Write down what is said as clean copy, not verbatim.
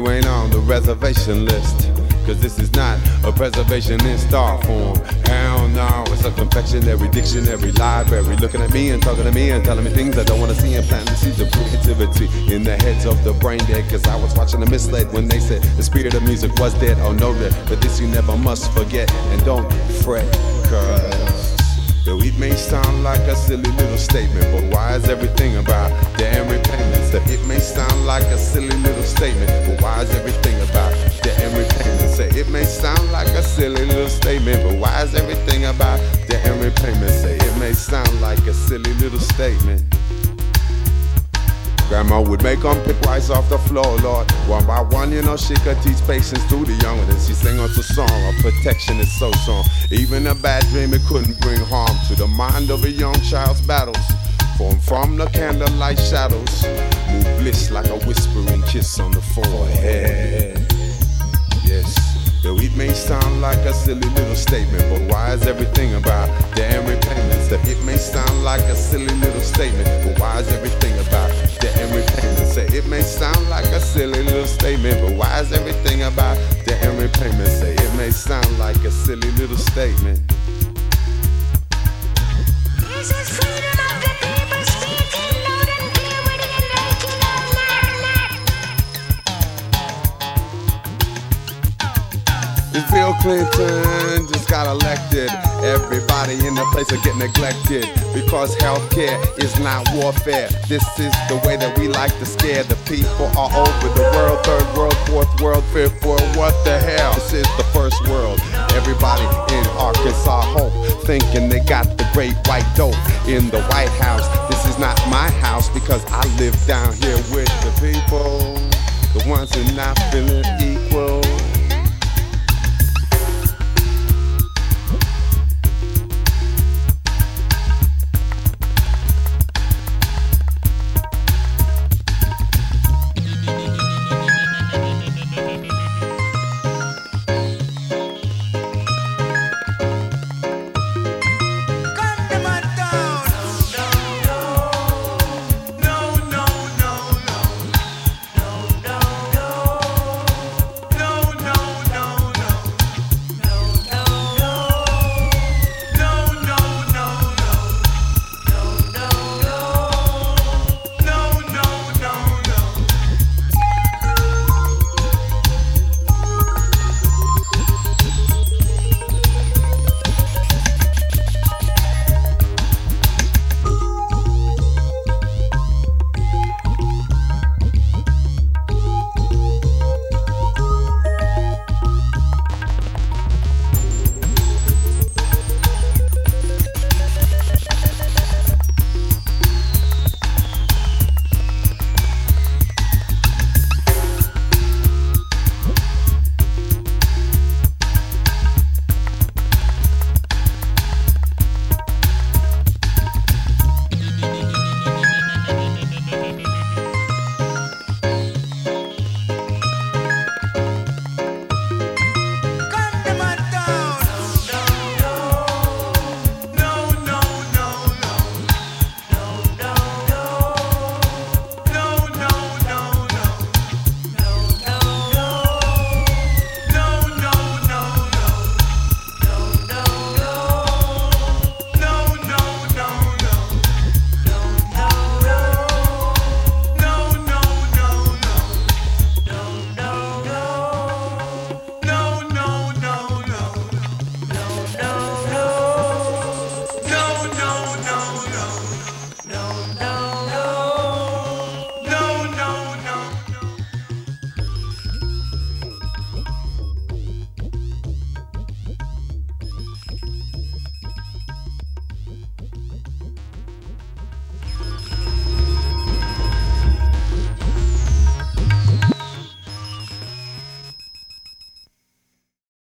you ain't on the reservation list. Cause this is not a preservation in star form. Hell no, it's a confectionary dictionary library. Looking at me and talking to me and telling me things I don't wanna see, and planting seeds of creativity in the heads of the brain dead. Cause I was watching the misled when they said the spirit of music was dead. Oh no, but this you never must forget. And don't fret, cause though it may sound like a silly little statement, but why is everything about damn repayments? That it may sound like a silly little statement, but why is everything about damn repayments? Say it may sound like a silly little statement, but why is everything about damn repayments? Say it may sound like a silly little statement. Grandma would make them pick rice off the floor, Lord. One by one, you know, she could teach patience to the young ones. She sang us a song of protection is so strong. Even a bad dream, it couldn't bring harm to the mind of a young child's battles. Formed from the candlelight shadows, move bliss like a whispering kiss on the forehead. Yes. Though it may sound like a silly little statement, but why is everything about damn repayments? That it may sound like a silly little statement, but why is everything about damn repayments? Say it may sound like a silly little statement, but why is everything about damn repayments? Say it may sound like a silly little statement. This is freedom of the people speaking loud and clear with the If Bill Clinton just got elected, everybody in the place will get neglected, because healthcare is not warfare. This is the way that we like to scare the people all over the world. Third world, fourth world, fifth world, what the hell? This is the first world. Everybody in Arkansas hope, thinking they got the great white dope in the White House. This is not my house, because I live down here with the people, the ones who not feeling equal.